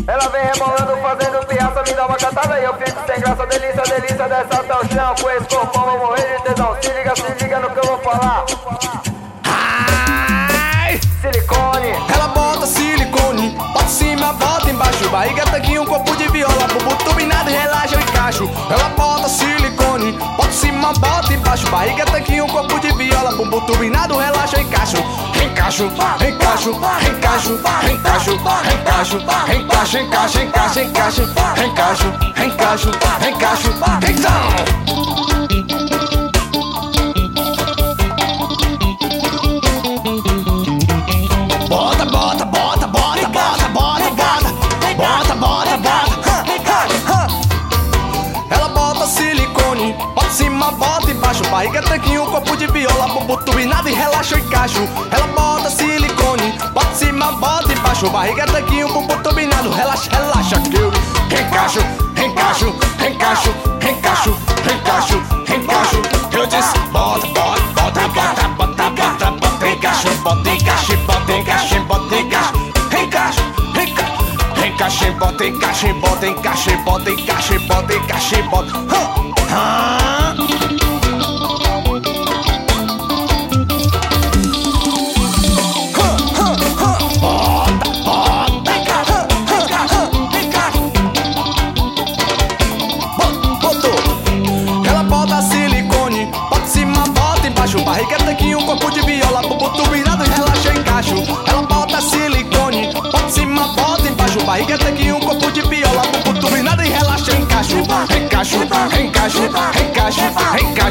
Ela vem rebolando, fazendo piaça, me dá uma catada e eu fico sem graça. Delícia, delícia, dessa até o chão. Com esse corpão vou morrer de tesão. Se liga no que eu vou falar. Ai! Silicone. Ela bota silicone, bota em cima, bota embaixo. Barriga, tanquinho, corpo de viola, bumbum turbinado, relaxa eu encaixo. Ela bota silicone, bota em cima, bota embaixo. Barriga, tanquinho, corpo de viola, bumbum turbinado, relaxa eu encaixo. Encaixo, encaixo, encaixo, encaixo, encaixo, encaixa, encaixa, encaixa, encaixa, encaixo, encaixo, encaixo, então. Bota, bota, bota, bota, bota, bota, bota, bota, bota, bota. Ela bota silicone, bota em cima, bota embaixo. Barriga, tanquinho, corpo de viola, bumbum turbinado e relaxa eu encaixo. Ela bota silicone, bota em cima, bota embaixo. Barriga, tanquinho, bumbum turbinado, relaxa, relaxa que eu encaixo, encaixo, encaixo, encaixo, encaixo, encaixo. Eu disse bota, bota, bota, bota, bota, bota, bota, encaixa, bota, encaixa, bota, encaixa, bota, encaixa, encaixa, encaixa, encaixa, bota, encaixa, bota, encaixa, bota, encaixa, bota, encaixa, bota. Barriga, tanquinho, corpo de viola, bumbum turbinado e relaxa eu encaixo. Ela bota silicone, bota em cima, bota embaixo. Barriga, tanquinho, corpo de viola, bumbum turbinado e relaxa eu encaixo. Encaixo, encaixo, encaixo, encaixo.